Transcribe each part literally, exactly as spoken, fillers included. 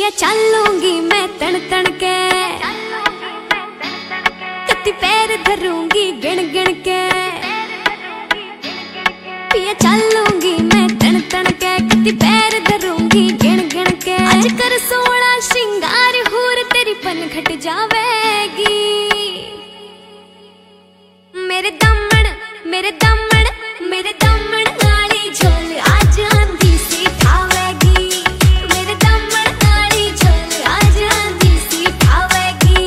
पिया चलूंगी मैं तन तन के, कति पैर धरूंगी गिण गिण के। पिया चलूंगी मैं तन तन के, कति पैर धरूंगी गिण गिण के। आज कर सोना श्रृंगार हूर तेरी पन घट जावेगी। मेरे दमन मेरे दमन मेरे दमन वाली झोल आज आंधी सी खावेगी। मेरे दमन वाली झोल आज आंधी सी खावेगी।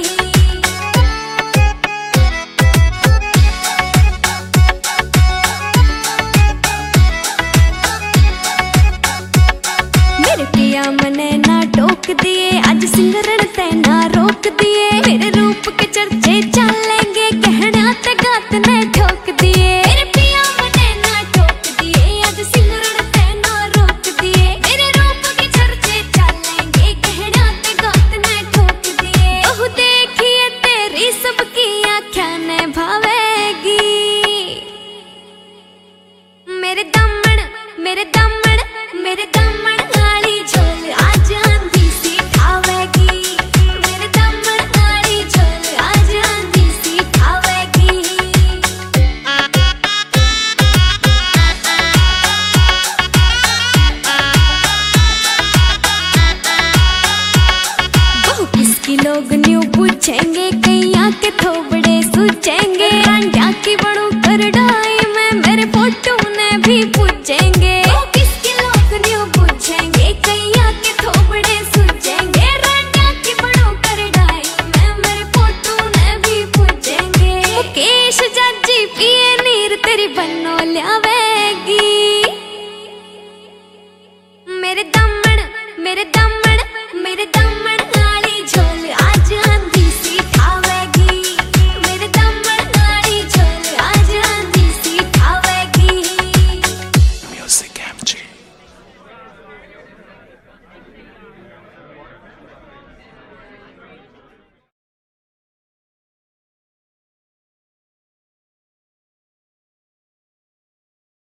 मेरे पिया मने ना टोक दिए, आज सिंगरण ते ना रोक दिए। मेरे रूप के चर्चे चलेंगे, कहना ते गात ने